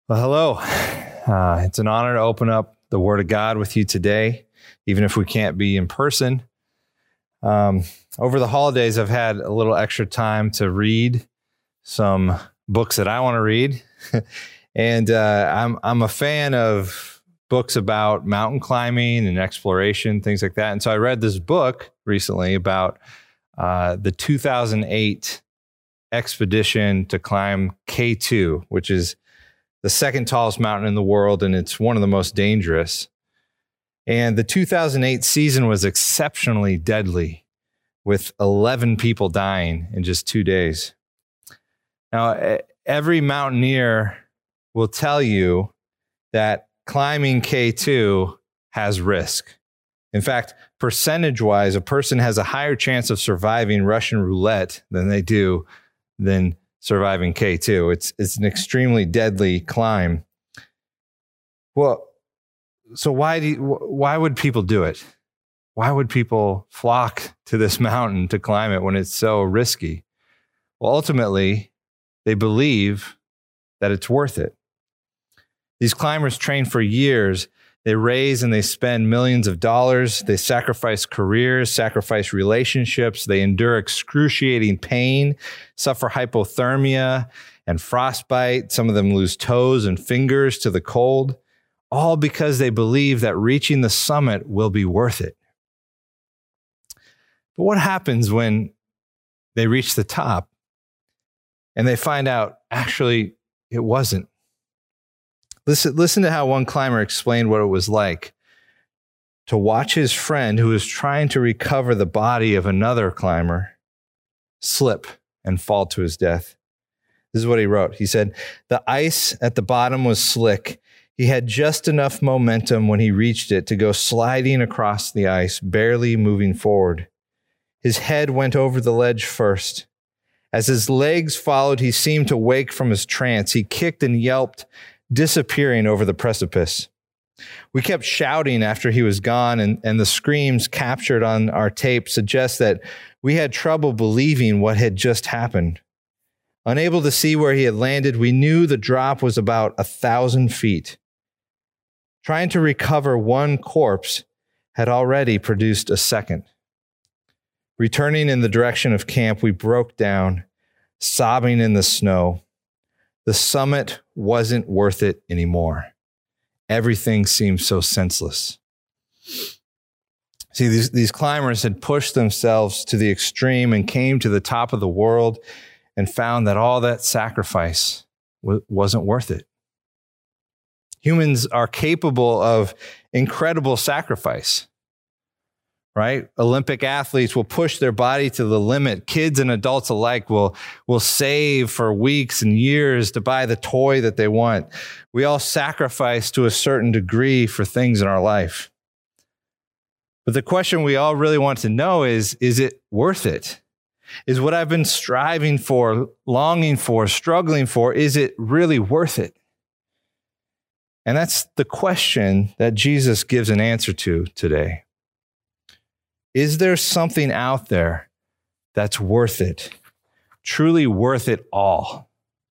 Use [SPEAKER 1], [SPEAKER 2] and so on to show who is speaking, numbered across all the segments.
[SPEAKER 1] Well, hello. It's an honor to open up the Word of God with you today, even if we can't be in person. Over the holidays, I've had a little extra time to read some books that I want to read. And I'm a fan of books about mountain climbing and exploration, things like that. And so I read this book recently about the 2008 expedition to climb K2, which is the second tallest mountain in the world, and it's one of the most dangerous. And the 2008 season was exceptionally deadly, with 11 people dying in just 2 days. Now, every mountaineer will tell you that climbing K2 has risk. In fact, percentage-wise, a person has a higher chance of surviving Russian roulette than surviving K2. It's an extremely deadly climb. Well, so why would people do it? Why would people flock to this mountain to climb it when it's so risky? Well, ultimately, they believe that it's worth it. These climbers train for years. They raise and they spend millions of dollars. They sacrifice careers, sacrifice relationships. They endure excruciating pain, suffer hypothermia and frostbite. Some of them lose toes and fingers to the cold, all because they believe that reaching the summit will be worth it. But what happens when they reach the top and they find out actually it wasn't? Listen to how one climber explained what it was like to watch his friend who was trying to recover the body of another climber slip and fall to his death. This is what he wrote. He said, "The ice at the bottom was slick. He had just enough momentum when he reached it to go sliding across the ice, barely moving forward. His head went over the ledge first. As his legs followed, he seemed to wake from his trance. He kicked and yelped, disappearing over the precipice. We kept shouting after he was gone, and the screams captured on our tape suggest that we had trouble believing what had just happened. Unable to see where he had landed, we knew the drop was about 1,000 feet. Trying to recover one corpse had already produced a second. Returning in the direction of camp, we broke down, sobbing in the snow. The summit wasn't worth it anymore. Everything seemed so senseless." See, these climbers had pushed themselves to the extreme and came to the top of the world and found that all that sacrifice wasn't worth it. Humans are capable of incredible sacrifice, right? Olympic athletes will push their body to the limit. Kids and adults alike will save for weeks and years to buy the toy that they want. We all sacrifice to a certain degree for things in our life. But the question we all really want to know is it worth it? Is what I've been striving for, longing for, struggling for, is it really worth it? And that's the question that Jesus gives an answer to today. Is there something out there that's worth it, truly worth it all?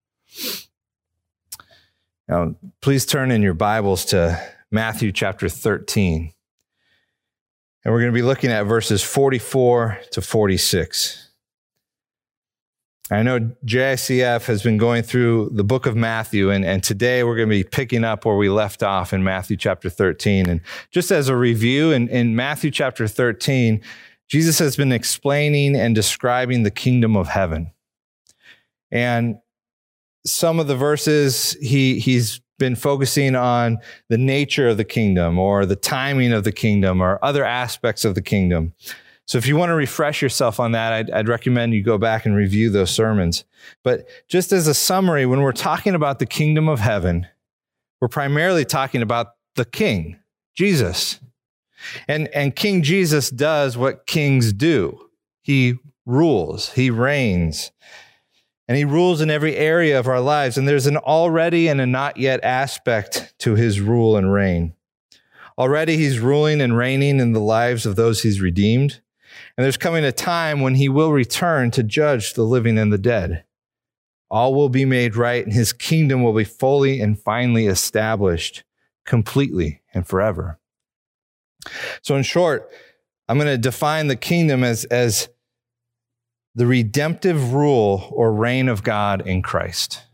[SPEAKER 1] Now, please turn in your Bibles to Matthew chapter 13. And we're going to be looking at verses 44 to 46. I know JICF has been going through the book of Matthew, and today we're going to be picking up where we left off in Matthew chapter 13. And just as a review, in Matthew chapter 13, Jesus has been explaining and describing the kingdom of heaven. And some of the verses, he's been focusing on the nature of the kingdom or the timing of the kingdom or other aspects of the kingdom. So if you want to refresh yourself on that, I'd recommend you go back and review those sermons. But just as a summary, when we're talking about the kingdom of heaven, we're primarily talking about the king, Jesus. And King Jesus does what kings do. He rules, he reigns, and he rules in every area of our lives. And there's an already and a not yet aspect to his rule and reign. Already he's ruling and reigning in the lives of those he's redeemed. And there's coming a time when he will return to judge the living and the dead. all will be made right, and his kingdom will be fully and finally established completely and forever. So in short, I'm going to define the kingdom as the redemptive rule or reign of God in Christ.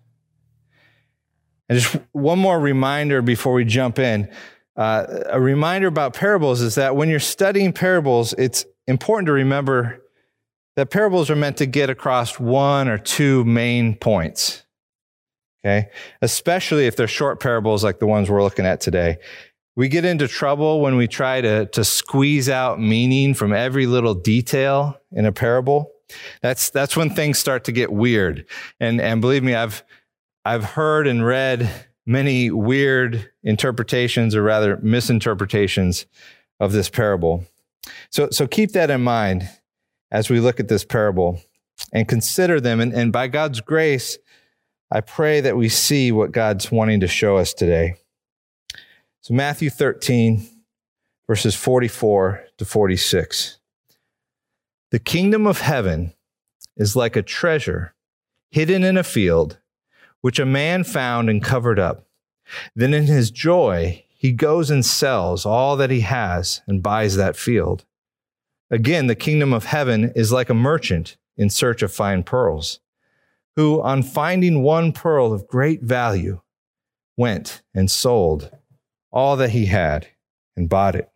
[SPEAKER 1] And just one more reminder before we jump in. A reminder about parables is that when you're studying parables, it's important to remember that parables are meant to get across one or two main points. Okay? Especially if they're short parables like the ones we're looking at today. We get into trouble when we try to squeeze out meaning from every little detail in a parable. That's when things start to get weird. And believe me, I've heard and read many weird interpretations, or rather misinterpretations, of this parable. So keep that in mind as we look at this parable and consider them. And by God's grace, I pray that we see what God's wanting to show us today. So Matthew 13, verses 44 to 46. The kingdom of heaven is like a treasure hidden in a field, which a man found and covered up. Then in his joy, he goes and sells all that he has and buys that field. Again, the kingdom of heaven is like a merchant in search of fine pearls, who, on finding one pearl of great value, went and sold all that he had and bought it.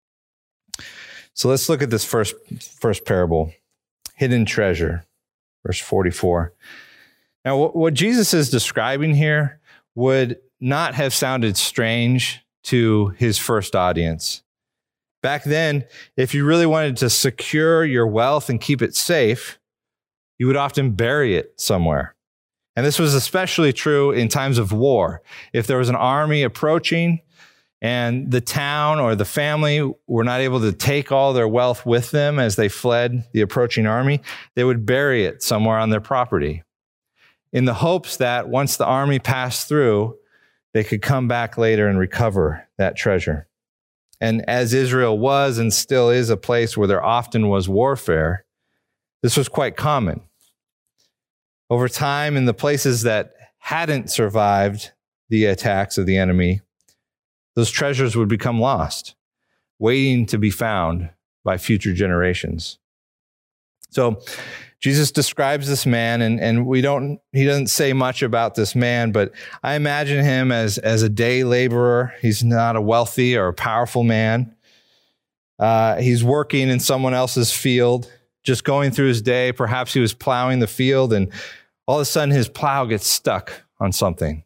[SPEAKER 1] So let's look at this first parable, hidden treasure, verse 44. Now, what Jesus is describing here would not have sounded strange to his first audience. Back then, if you really wanted to secure your wealth and keep it safe, you would often bury it somewhere. And this was especially true in times of war. If there was an army approaching and the town or the family were not able to take all their wealth with them as they fled the approaching army, they would bury it somewhere on their property in the hopes that once the army passed through, they could come back later and recover that treasure. And as Israel was and still is a place where there often was warfare, this was quite common. Over time, in the places that hadn't survived the attacks of the enemy, those treasures would become lost, waiting to be found by future generations. So Jesus describes this man, and he doesn't say much about this man, but I imagine him as a day laborer. He's not a wealthy or a powerful man. He's working in someone else's field, just going through his day. Perhaps he was plowing the field, and all of a sudden his plow gets stuck on something.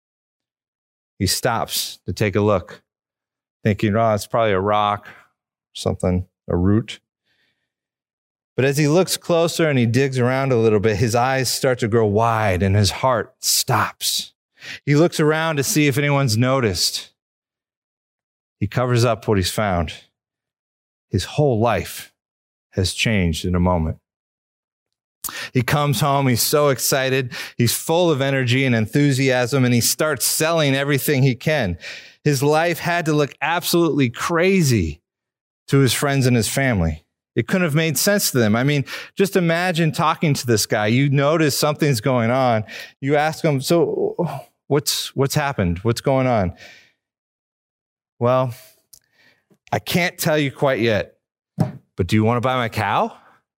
[SPEAKER 1] He stops to take a look, thinking, oh, it's probably a rock, something, a root. But as he looks closer and he digs around a little bit, his eyes start to grow wide and his heart stops. He looks around to see if anyone's noticed. He covers up what he's found. His whole life has changed in a moment. He comes home, he's so excited, he's full of energy and enthusiasm, and he starts selling everything he can. His life had to look absolutely crazy to his friends and his family. It couldn't have made sense to them. I mean, just imagine talking to this guy. You notice something's going on. You ask him, so what's happened? What's going on? Well, I can't tell you quite yet, but do you want to buy my cow?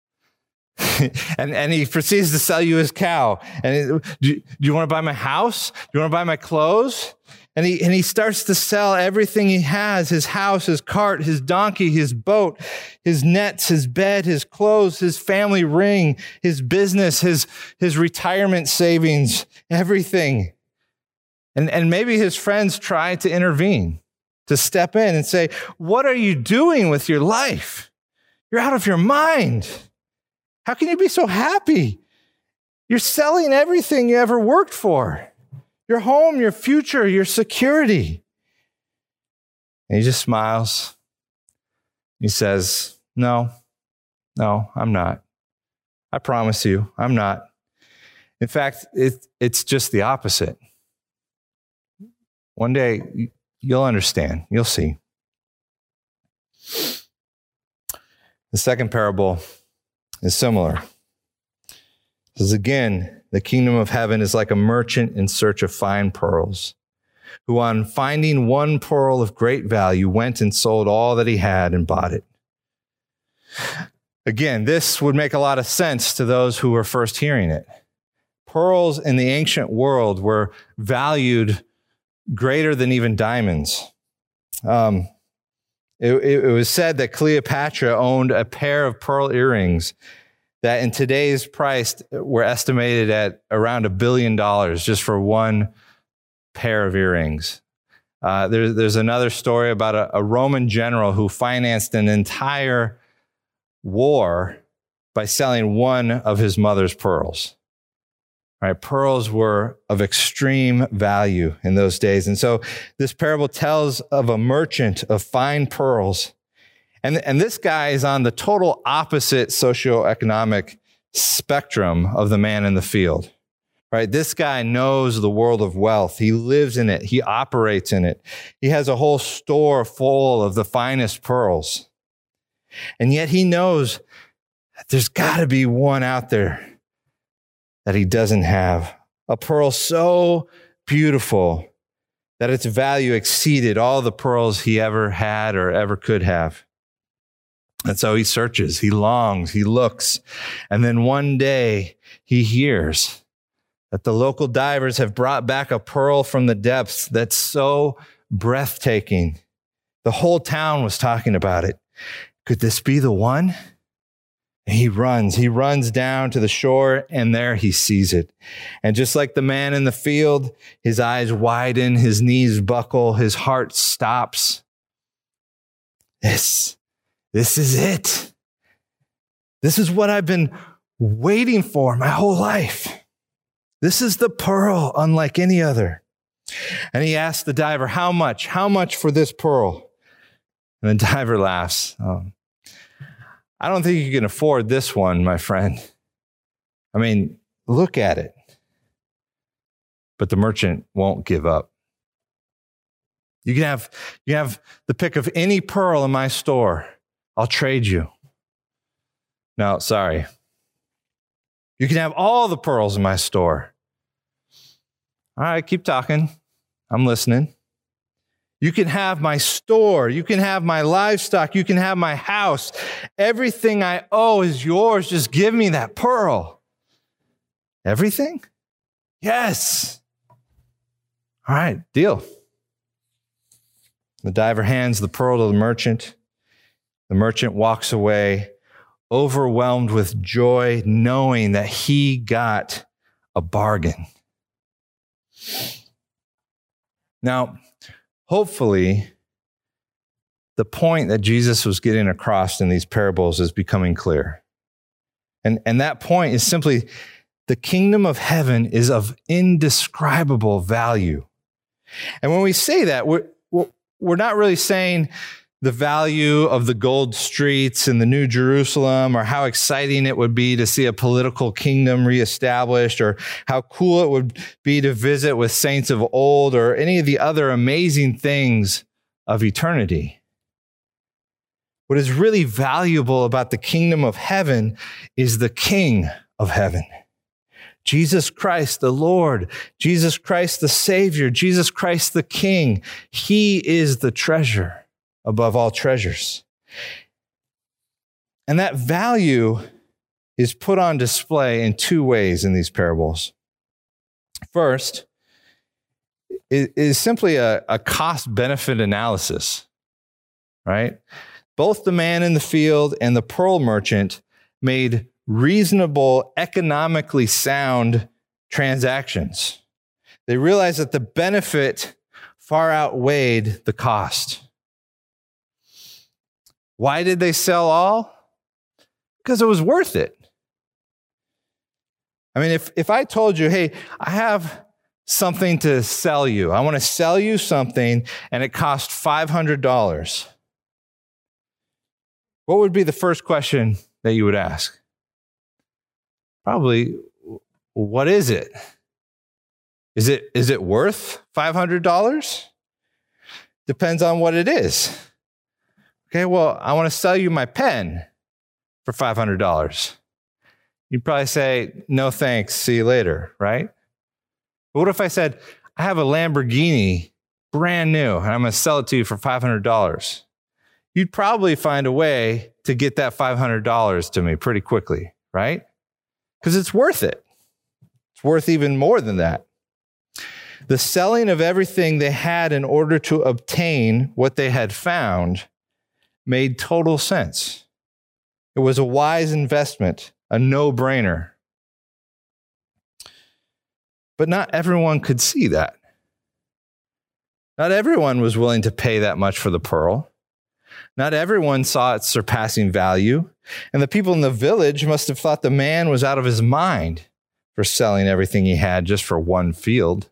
[SPEAKER 1] and he proceeds to sell you his cow. And do you want to buy my house? Do you want to buy my clothes? And he starts to sell everything he has, his house, his cart, his donkey, his boat, his nets, his bed, his clothes, his family ring, his business, his retirement savings, everything. And maybe his friends try to intervene, to step in and say, what are you doing with your life? You're out of your mind. How can you be so happy? You're selling everything you ever worked for. Your home, your future, your security. And he just smiles. He says, no, I'm not. I promise you, I'm not. In fact, it's just the opposite. One day, you'll understand. You'll see. The second parable is similar. It says, again, The kingdom of heaven is like a merchant in search of fine pearls, who on finding one pearl of great value went and sold all that he had and bought it. Again, this would make a lot of sense to those who were first hearing it. Pearls in the ancient world were valued greater than even diamonds. It was said that Cleopatra owned a pair of pearl earrings that in today's price were estimated at around $1 billion just for one pair of earrings. There's another story about a Roman general who financed an entire war by selling one of his mother's pearls. Right? Pearls were of extreme value in those days. And so this parable tells of a merchant of fine pearls. And this guy is on the total opposite socioeconomic spectrum of the man in the field. Right? This guy knows the world of wealth. He lives in it. He operates in it. He has a whole store full of the finest pearls. And yet he knows that there's got to be one out there that he doesn't have. A pearl so beautiful that its value exceeded all the pearls he ever had or ever could have. And so he searches, he longs, he looks. And then one day he hears that the local divers have brought back a pearl from the depths that's so breathtaking. The whole town was talking about it. Could this be the one? And he runs down to the shore, and there he sees it. And just like the man in the field, his eyes widen, his knees buckle, his heart stops. This is it. This is what I've been waiting for my whole life. This is the pearl unlike any other. And he asks the diver, how much? How much for this pearl? And the diver laughs. I don't think you can afford this one, my friend. I mean, look at it. But the merchant won't give up. You can have the pick of any pearl in my store. I'll trade you. No, sorry. You can have all the pearls in my store. All right, keep talking. I'm listening. You can have my store. You can have my livestock. You can have my house. Everything I owe is yours. Just give me that pearl. Everything? Yes. All right, deal. The diver hands the pearl to the merchant. The merchant walks away, overwhelmed with joy, knowing that he got a bargain. Now, hopefully, the point that Jesus was getting across in these parables is becoming clear. And that point is simply the kingdom of heaven is of indescribable value. And when we say that, we're not really saying the value of the gold streets in the New Jerusalem, or how exciting it would be to see a political kingdom reestablished, or how cool it would be to visit with saints of old, or any of the other amazing things of eternity. What is really valuable about the kingdom of heaven is the King of heaven. Jesus Christ, the Lord, Jesus Christ, the Savior, Jesus Christ, the King. He is the treasure above all treasures. And that value is put on display in two ways in these parables. First, it is simply a cost-benefit analysis, right? Both the man in the field and the pearl merchant made reasonable, economically sound transactions. They realized that the benefit far outweighed the cost. Why did they sell all? Because it was worth it. I mean, if I told you, hey, I have something to sell you. I want to sell you something and it costs $500. What would be the first question that you would ask? Probably, what is it? Is it worth $500? Depends on what it is. Okay, well, I want to sell you my pen for $500. You'd probably say, no thanks, see you later, right? But what if I said, I have a Lamborghini, brand new, and I'm going to sell it to you for $500? You'd probably find a way to get that $500 to me pretty quickly, right? Because it's worth it. It's worth even more than that. The selling of everything they had in order to obtain what they had found made total sense. It was a wise investment, a no-brainer. But not everyone could see that. Not everyone was willing to pay that much for the pearl. Not everyone saw its surpassing value, and the people in the village must have thought the man was out of his mind for selling everything he had just for one field.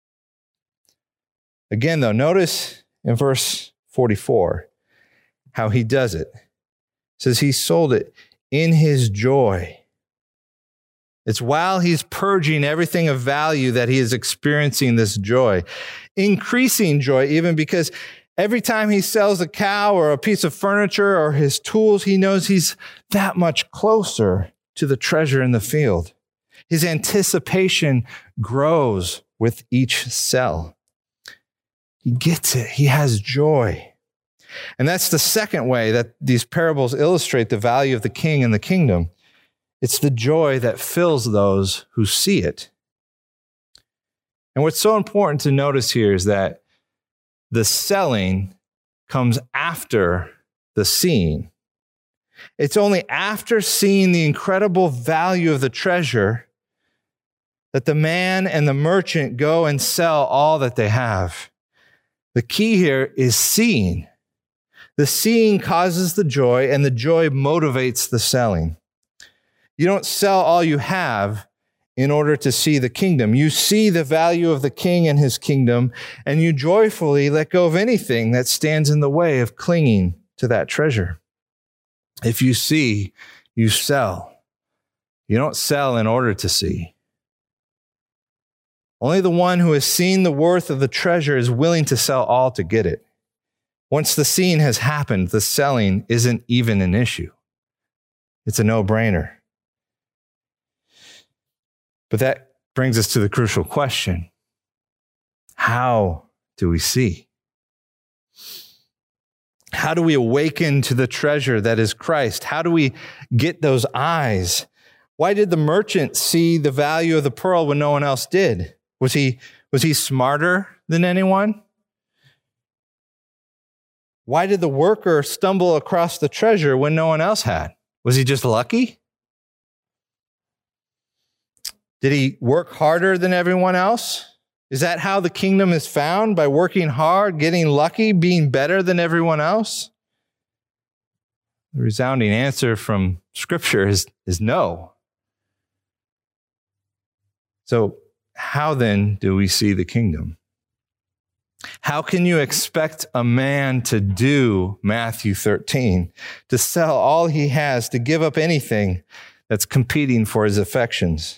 [SPEAKER 1] Again, though, notice in verse 44 how he does it. It says he sold it in his joy. It's while he's purging everything of value that he is experiencing this joy, increasing joy even because every time he sells a cow or a piece of furniture or his tools, he knows he's that much closer to the treasure in the field. His anticipation grows with each sell. He gets it. He has joy. And that's the second way that these parables illustrate the value of the king and the kingdom. It's the joy that fills those who see it. And what's so important to notice here is that the selling comes after the seeing. It's only after seeing the incredible value of the treasure that the man and the merchant go and sell all that they have. The key here is seeing. The seeing causes the joy, and the joy motivates the selling. You don't sell all you have in order to see the kingdom. You see the value of the king and his kingdom, and you joyfully let go of anything that stands in the way of clinging to that treasure. If you see, you sell. You don't sell in order to see. Only the one who has seen the worth of the treasure is willing to sell all to get it. Once the seeing has happened, the selling isn't even an issue. It's a no-brainer. But that brings us to the crucial question. How do we see? How do we awaken to the treasure that is Christ? How do we get those eyes? Why did the merchant see the value of the pearl when no one else did? Was he smarter than anyone? Why did the worker stumble across the treasure when no one else had? Was he just lucky? Did he work harder than everyone else? Is that how the kingdom is found? By working hard, getting lucky, being better than everyone else? The resounding answer from Scripture is no. So how then do we see the kingdom? How can you expect a man to do Matthew 13, to sell all he has, to give up anything that's competing for his affections?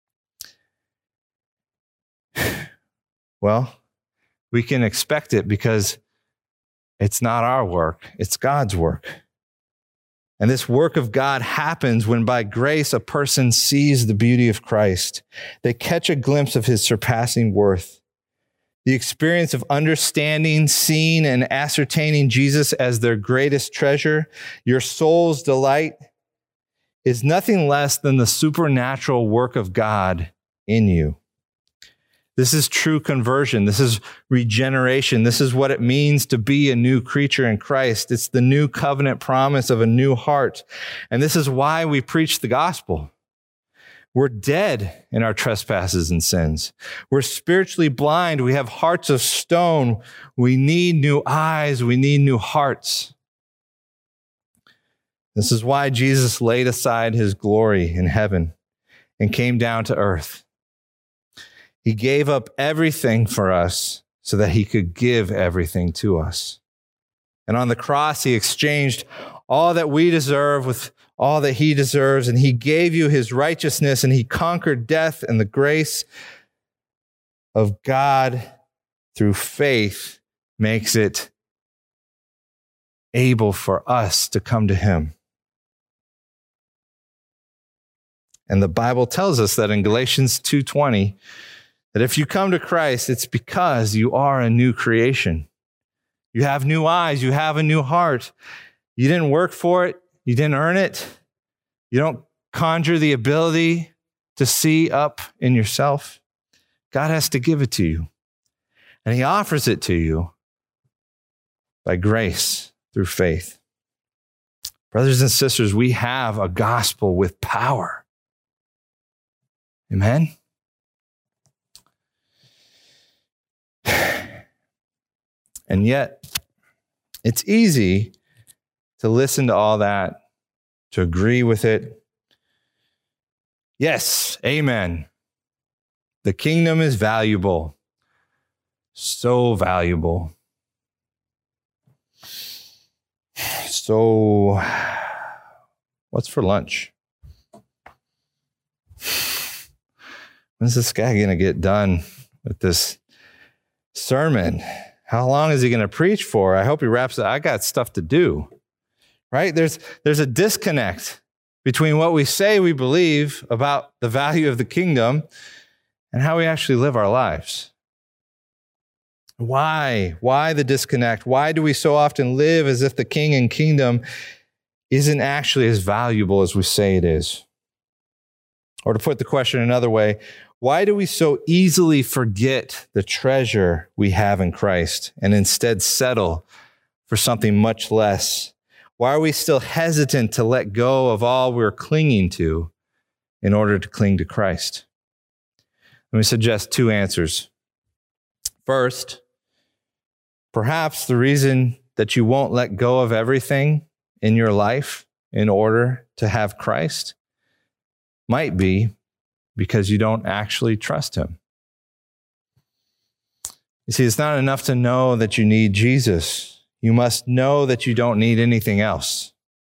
[SPEAKER 1] Well, we can expect it because it's not our work, it's God's work. And this work of God happens when by grace a person sees the beauty of Christ. They catch a glimpse of his surpassing worth. The experience of understanding, seeing, and ascertaining Jesus as their greatest treasure, your soul's delight, is nothing less than the supernatural work of God in you. This is true conversion. This is regeneration. This is what it means to be a new creature in Christ. It's the new covenant promise of a new heart. And this is why we preach the gospel. We're dead in our trespasses and sins. We're spiritually blind. We have hearts of stone. We need new eyes. We need new hearts. This is why Jesus laid aside his glory in heaven and came down to earth. He gave up everything for us so that he could give everything to us. And on the cross, he exchanged all that we deserve with all that he deserves, and he gave you his righteousness, and he conquered death, and the grace of God through faith makes it able for us to come to him. And the Bible tells us that in Galatians 2:20, that if you come to Christ, it's because you are a new creation. You have new eyes. You have a new heart. You didn't work for it. You didn't earn it. You don't conjure the ability to see up in yourself. God has to give it to you. And he offers it to you by grace through faith. Brothers and sisters, we have a gospel with power. Amen? And yet, it's easy to listen to all that, to agree with it. Yes, amen. The kingdom is valuable. So valuable. So, what's for lunch? When's this guy going to get done with this sermon? How long is he going to preach for? I hope he wraps it. I got stuff to do. Right? There's a disconnect between what we say we believe about the value of the kingdom and how we actually live our lives. Why? Why the disconnect? Why do we so often live as if the king and kingdom isn't actually as valuable as we say it is? Or to put the question another way, why do we so easily forget the treasure we have in Christ and instead settle for something much less? Why are we still hesitant to let go of all we're clinging to in order to cling to Christ? Let me suggest two answers. First, perhaps the reason that you won't let go of everything in your life in order to have Christ might be because you don't actually trust him. You see, it's not enough to know that you need Jesus. You must know that you don't need anything else.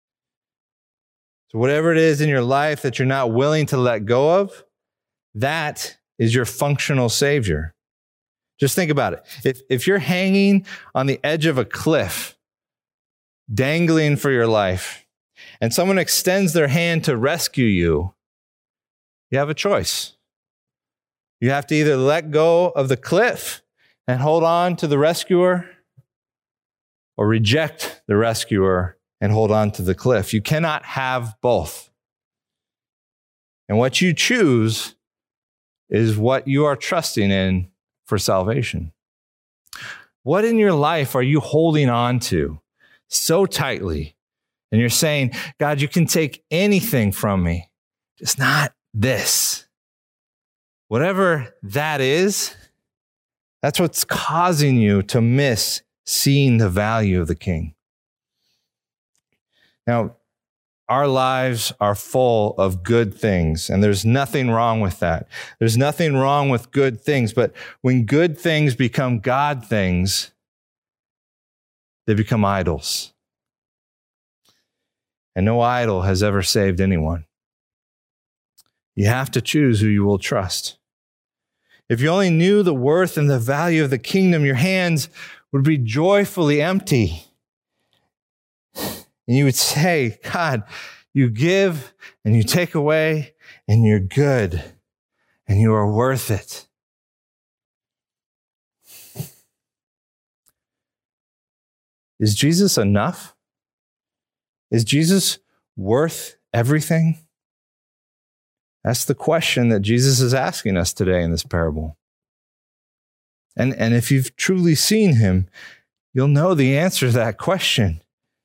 [SPEAKER 1] So whatever it is in your life that you're not willing to let go of, that is your functional Savior. Just think about it. If you're hanging on the edge of a cliff, dangling for your life, and someone extends their hand to rescue you, you have a choice. You have to either let go of the cliff and hold on to the rescuer, or reject the rescuer and hold on to the cliff. You cannot have both. And what you choose is what you are trusting in for salvation. What in your life are you holding on to so tightly? And you're saying, God, you can take anything from me, just not this. Whatever that is, that's what's causing you to miss seeing the value of the King. Now, our lives are full of good things, and there's nothing wrong with that. There's nothing wrong with good things, but when good things become God things, they become idols. And no idol has ever saved anyone. You have to choose who you will trust. If you only knew the worth and the value of the kingdom, your hands would be joyfully empty. And you would say, God, you give and you take away and you're good and you are worth it. Is Jesus enough? Is Jesus worth everything? That's the question that Jesus is asking us today in this parable. And if you've truly seen him, you'll know the answer to that question.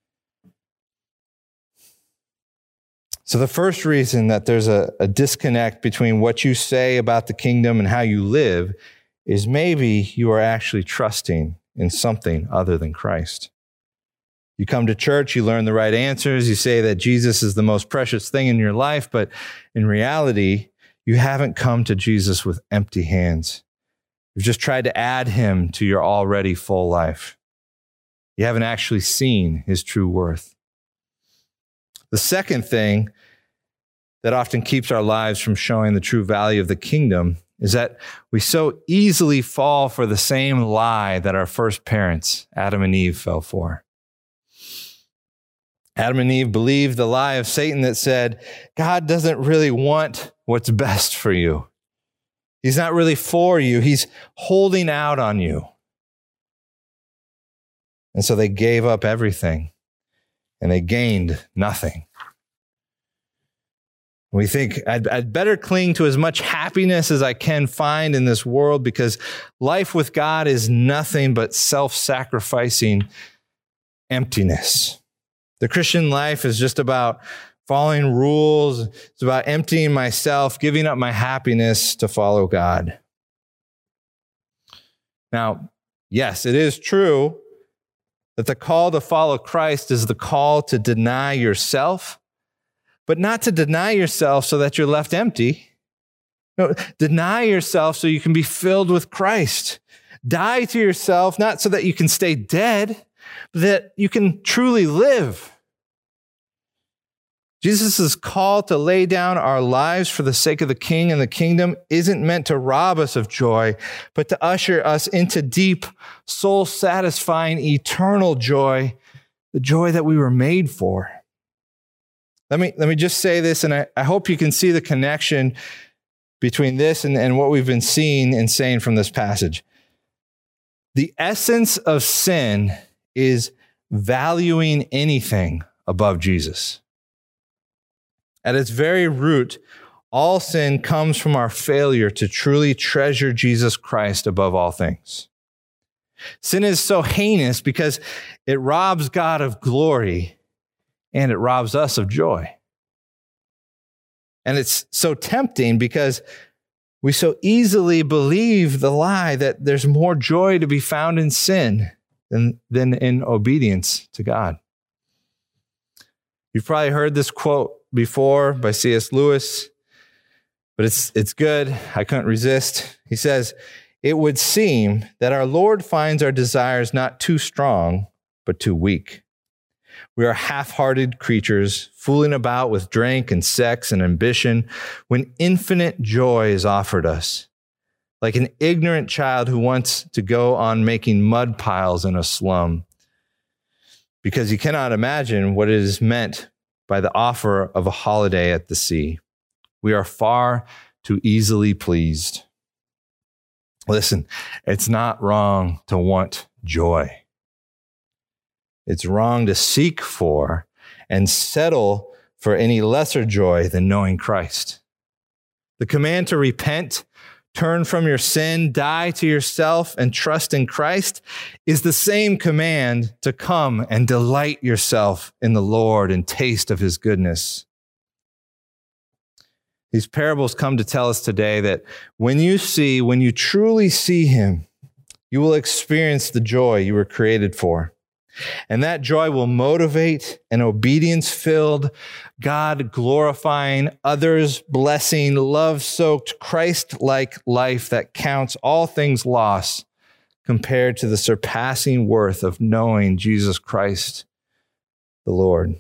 [SPEAKER 1] So the first reason that there's a disconnect between what you say about the kingdom and how you live is maybe you are actually trusting in something other than Christ. You come to church, you learn the right answers, you say that Jesus is the most precious thing in your life, but in reality, you haven't come to Jesus with empty hands. You've just tried to add him to your already full life. You haven't actually seen his true worth. The second thing that often keeps our lives from showing the true value of the kingdom is that we so easily fall for the same lie that our first parents, Adam and Eve, fell for. Adam and Eve believed the lie of Satan that said, God doesn't really want what's best for you. He's not really for you. He's holding out on you. And so they gave up everything and they gained nothing. We think I'd better cling to as much happiness as I can find in this world because life with God is nothing but self-sacrificing emptiness. The Christian life is just about following rules. It's about emptying myself, giving up my happiness to follow God. Now, yes, it is true that the call to follow Christ is the call to deny yourself, but not to deny yourself so that you're left empty. No, deny yourself so you can be filled with Christ. Die to yourself, not so that you can stay dead, but that you can truly live. Jesus' call to lay down our lives for the sake of the King and the kingdom isn't meant to rob us of joy, but to usher us into deep, soul-satisfying, eternal joy, the joy that we were made for. Let me just say this, and I hope you can see the connection between this and what we've been seeing and saying from this passage. The essence of sin is valuing anything above Jesus. At its very root, all sin comes from our failure to truly treasure Jesus Christ above all things. Sin is so heinous because it robs God of glory and it robs us of joy. And it's so tempting because we so easily believe the lie that there's more joy to be found in sin than in obedience to God. You've probably heard this quote before by C.S. Lewis, but it's good. I couldn't resist. He says, "It would seem that our Lord finds our desires not too strong, but too weak. We are half-hearted creatures, fooling about with drink and sex and ambition when infinite joy is offered us, like an ignorant child who wants to go on making mud piles in a slum, because he cannot imagine what it is meant by the offer of a holiday at the sea. We are far too easily pleased." Listen, it's not wrong to want joy. It's wrong to seek for and settle for any lesser joy than knowing Christ. The command to repent, turn from your sin, die to yourself, and trust in Christ is the same command to come and delight yourself in the Lord and taste of his goodness. These parables come to tell us today that when you truly see him, you will experience the joy you were created for. And that joy will motivate an obedience-filled, God-glorifying, others-blessing, love-soaked, Christ-like life that counts all things lost compared to the surpassing worth of knowing Jesus Christ, the Lord.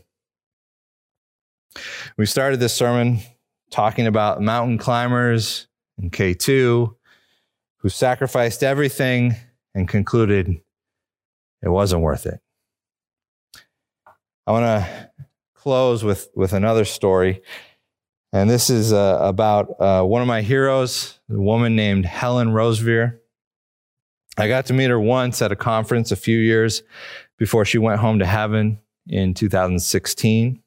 [SPEAKER 1] We started this sermon talking about mountain climbers in K2 who sacrificed everything and concluded it wasn't worth it. I want to close with another story. And this is about one of my heroes, a woman named Helen Roseveare. I got to meet her once at a conference a few years before she went home to heaven in 2016.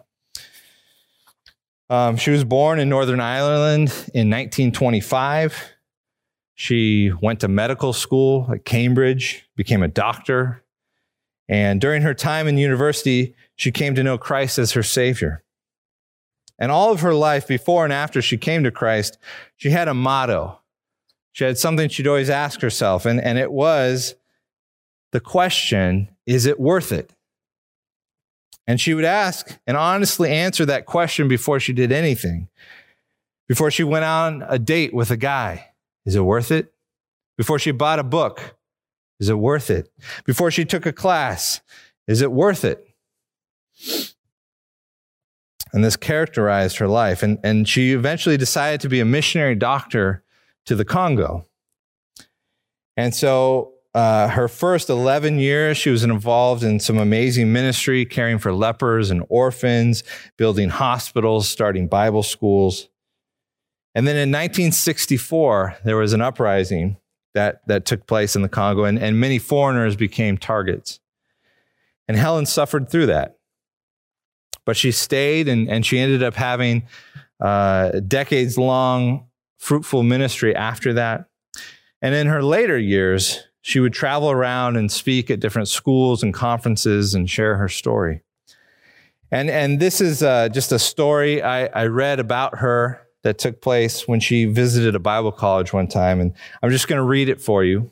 [SPEAKER 1] She was born in Northern Ireland in 1925. She went to medical school at Cambridge, became a doctor. And during her time in university, she came to know Christ as her Savior. And all of her life, before and after she came to Christ, she had a motto. She had something she'd always ask herself, and it was the question, is it worth it? And she would ask and honestly answer that question before she did anything. Before she went on a date with a guy, is it worth it? Before she bought a book, is it worth it? Before she took a class, is it worth it? And this characterized her life. And she eventually decided to be a missionary doctor to the Congo. And so her first 11 years, she was involved in some amazing ministry, caring for lepers and orphans, building hospitals, starting Bible schools. And then in 1964, there was an uprising that took place in the Congo, and many foreigners became targets. And Helen suffered through that. But she stayed, and she ended up having decades-long fruitful ministry after that. And in her later years, she would travel around and speak at different schools and conferences and share her story. And this is just a story I read about her that took place when she visited a Bible college one time. And I'm just going to read it for you.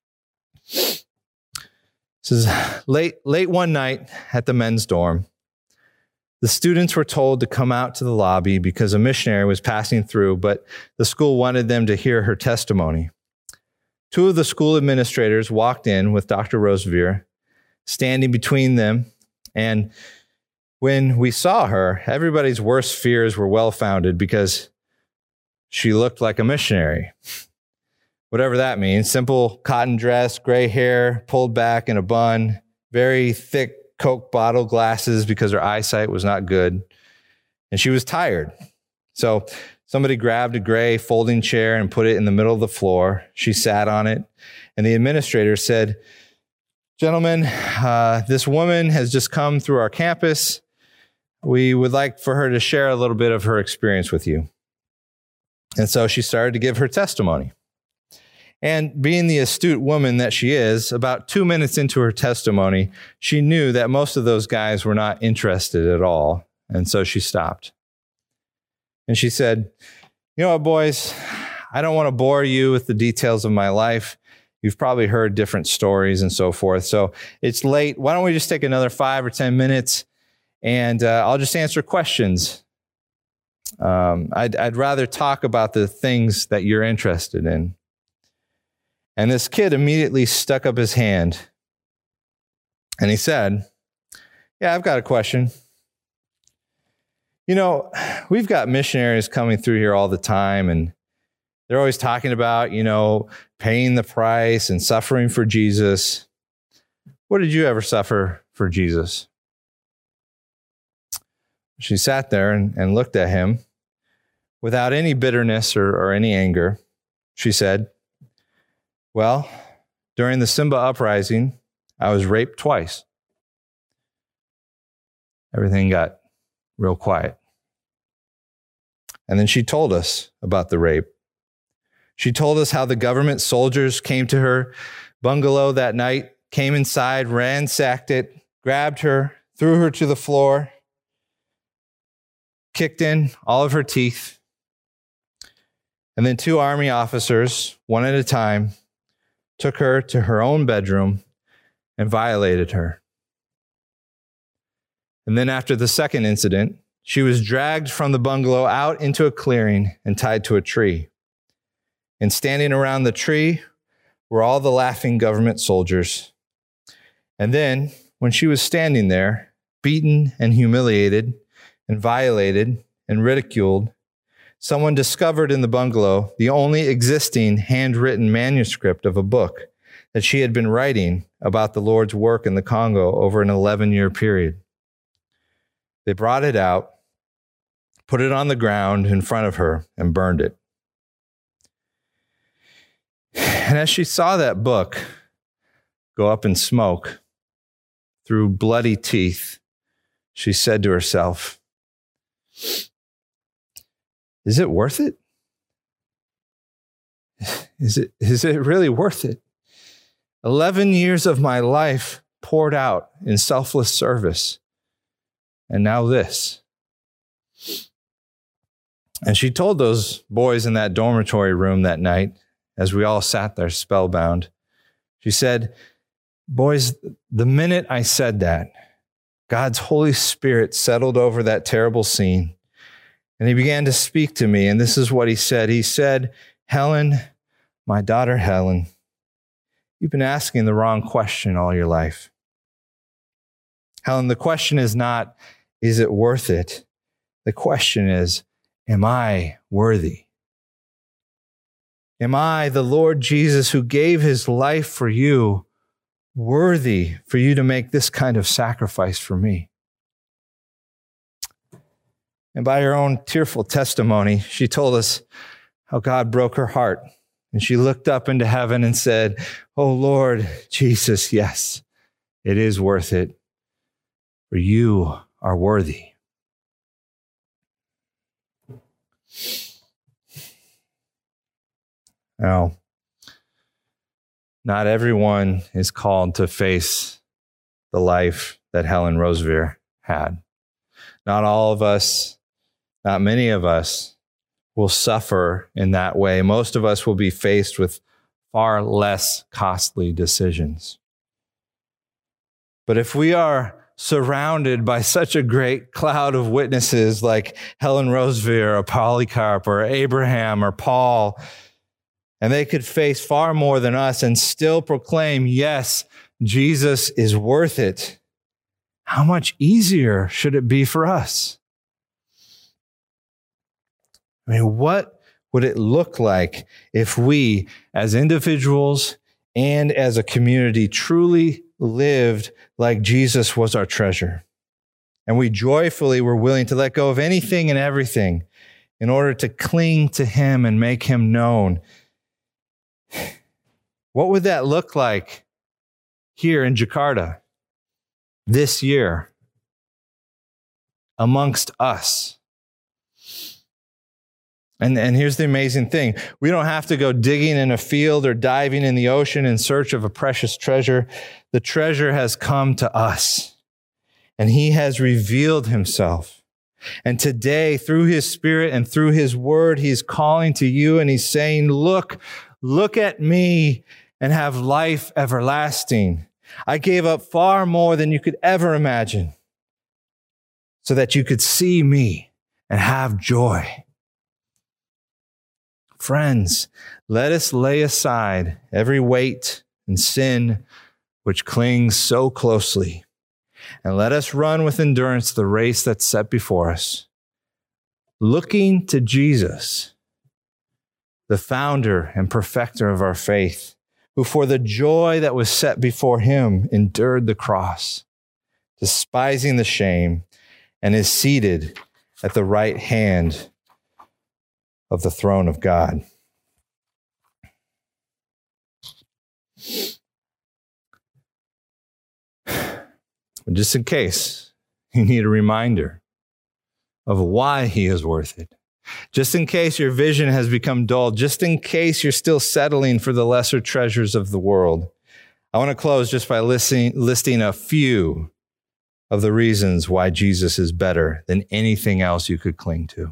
[SPEAKER 1] It says, late one night at the men's dorm, the students were told to come out to the lobby because a missionary was passing through, but the school wanted them to hear her testimony. Two of the school administrators walked in with Dr. Roseveare standing between them, and when we saw her, everybody's worst fears were well-founded because she looked like a missionary. Whatever that means. Simple cotton dress, gray hair, pulled back in a bun, very thick Coke bottle glasses because her eyesight was not good. And she was tired. So somebody grabbed a gray folding chair and put it in the middle of the floor. She sat on it. And the administrator said, "Gentlemen, this woman has just come through our campus. We would like for her to share a little bit of her experience with you." And so she started to give her testimony. And being the astute woman that she is, about 2 minutes into her testimony, she knew that most of those guys were not interested at all. And so she stopped. And she said, "You know what, boys? I don't want to bore you with the details of my life. You've probably heard different stories and so forth. So it's late. Why don't we just take another 5 or 10 minutes and I'll just answer questions. I'd rather talk about the things that you're interested in." And this kid immediately stuck up his hand and he said, "Yeah, I've got a question. You know, we've got missionaries coming through here all the time, and they're always talking about, paying the price and suffering for Jesus. What did you ever suffer for Jesus?" She sat there and looked at him without any bitterness or any anger. She said, "Well, during the Simba uprising, I was raped twice." Everything got real quiet. And then she told us about the rape. She told us how the government soldiers came to her bungalow that night, came inside, ransacked it, grabbed her, threw her to the floor, kicked in all of her teeth. And then 2 army officers, one at a time, took her to her own bedroom and violated her. And then after the second incident, she was dragged from the bungalow out into a clearing and tied to a tree. And standing around the tree were all the laughing government soldiers. And then, when she was standing there, beaten and humiliated and violated and ridiculed, someone discovered in the bungalow the only existing handwritten manuscript of a book that she had been writing about the Lord's work in the Congo over an 11-year period. They brought it out, put it on the ground in front of her, and burned it. And as she saw that book go up in smoke through bloody teeth, she said to herself, "Is it worth it? Is it really worth it? 11 years of my life poured out in selfless service. And now this." And she told those boys in that dormitory room that night, as we all sat there spellbound, she said, "Boys, the minute I said that, God's Holy Spirit settled over that terrible scene. And he began to speak to me. And this is what he said. He said, 'Helen, my daughter Helen, you've been asking the wrong question all your life. Helen, the question is not, is it worth it? The question is, am I worthy?' Am I, the Lord Jesus, who gave his life for you, worthy for you to make this kind of sacrifice for me? And by her own tearful testimony, she told us how God broke her heart. And she looked up into heaven and said, "Oh Lord Jesus, yes, it is worth it, for you are worthy." Now, not everyone is called to face the life that Helen Roseveare had. Not all of us, not many of us will suffer in that way. Most of us will be faced with far less costly decisions. But if we are surrounded by such a great cloud of witnesses like Helen Roseveare or Polycarp or Abraham or Paul, and they could face far more than us and still proclaim, yes, Jesus is worth it, how much easier should it be for us? I mean, what would it look like if we, as individuals and as a community, truly lived like Jesus was our treasure? And we joyfully were willing to let go of anything and everything in order to cling to him and make him known. What would that look like here in Jakarta this year amongst us? And here's the amazing thing. We don't have to go digging in a field or diving in the ocean in search of a precious treasure. The treasure has come to us, and he has revealed himself. And today, through his Spirit and through his word, he's calling to you and he's saying, look at me and have life everlasting. I gave up far more than you could ever imagine so that you could see me and have joy. Friends, let us lay aside every weight and sin which clings so closely, and let us run with endurance the race that's set before us, looking to Jesus, the founder and perfecter of our faith, who for the joy that was set before him endured the cross, despising the shame, and is seated at the right hand of the throne of God. Just in case you need a reminder of why he is worth it, just in case your vision has become dull, just in case you're still settling for the lesser treasures of the world, I want to close just by listing a few of the reasons why Jesus is better than anything else you could cling to.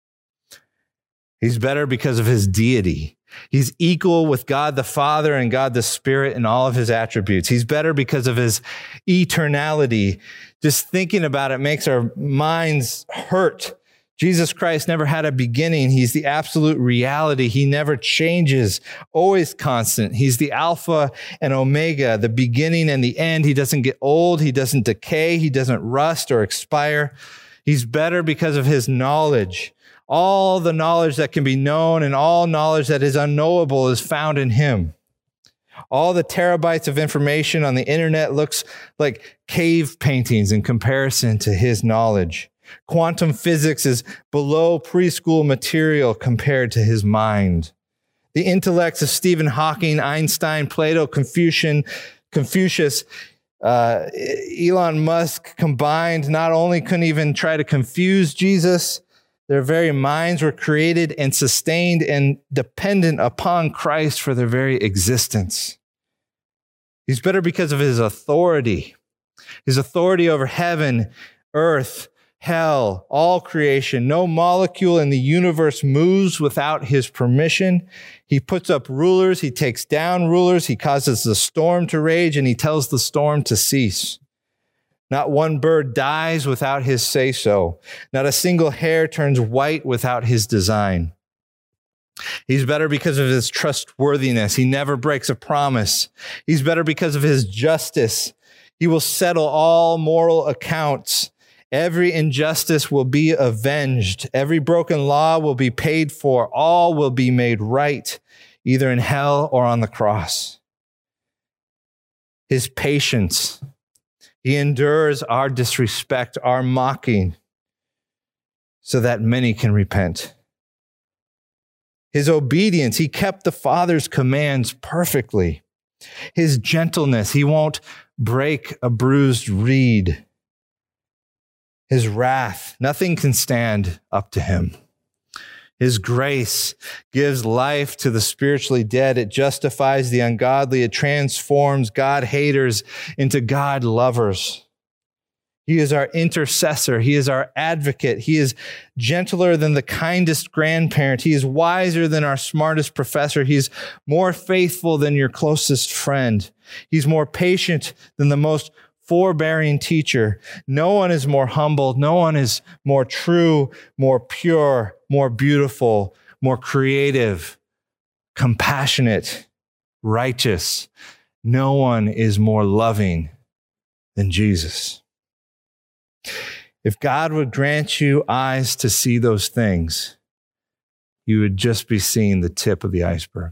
[SPEAKER 1] He's better because of his deity. He's equal with God the Father and God the Spirit in all of his attributes. He's better because of his eternality. Just thinking about it makes our minds hurt. Jesus Christ never had a beginning. He's the absolute reality. He never changes, always constant. He's the Alpha and Omega, the beginning and the end. He doesn't get old. He doesn't decay. He doesn't rust or expire. He's better because of his knowledge. All the knowledge that can be known and all knowledge that is unknowable is found in him. All the terabytes of information on the internet looks like cave paintings in comparison to his knowledge. Quantum physics is below preschool material compared to his mind. The intellects of Stephen Hawking, Einstein, Plato, Confucius, Elon Musk combined not only couldn't even try to confuse Jesus, their very minds were created and sustained and dependent upon Christ for their very existence. He's better because of his authority over heaven, earth, hell, all creation. No molecule in the universe moves without his permission. He puts up rulers. He takes down rulers. He causes the storm to rage, and he tells the storm to cease. Not one bird dies without his say-so. Not a single hair turns white without his design. He's better because of his trustworthiness. He never breaks a promise. He's better because of his justice. He will settle all moral accounts. Every injustice will be avenged. Every broken law will be paid for. All will be made right. either in hell or on the cross. His patience. He endures our disrespect, our mocking, so that many can repent. His obedience. He kept the Father's commands perfectly. His gentleness. He won't break a bruised reed. His wrath. Nothing can stand up to him. His grace gives life to the spiritually dead. It justifies the ungodly. It transforms God haters into God lovers. He is our intercessor. He is our advocate. He is gentler than the kindest grandparent. He is wiser than our smartest professor. He's more faithful than your closest friend. He's more patient than the most forbearing teacher. No one is more humble. No one is more true, more pure, more beautiful, more creative, compassionate, righteous. No one is more loving than Jesus. If God would grant you eyes to see those things, you would just be seeing the tip of the iceberg.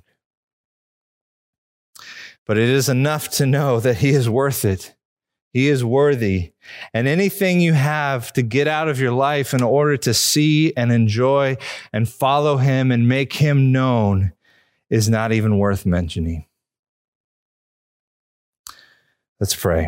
[SPEAKER 1] But it is enough to know that he is worth it. He is worthy. And anything you have to get out of your life in order to see and enjoy and follow him and make him known is not even worth mentioning. Let's pray.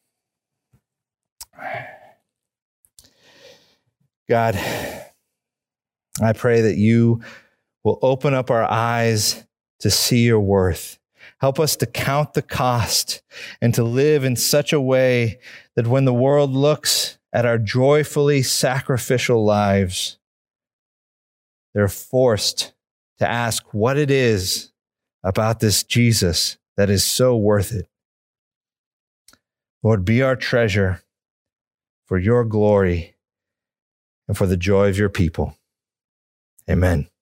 [SPEAKER 1] God, I pray that you will open up our eyes to see your worth. Help us to count the cost and to live in such a way that when the world looks at our joyfully sacrificial lives, they're forced to ask what it is about this Jesus that is so worth it. Lord, be our treasure for your glory and for the joy of your people. Amen.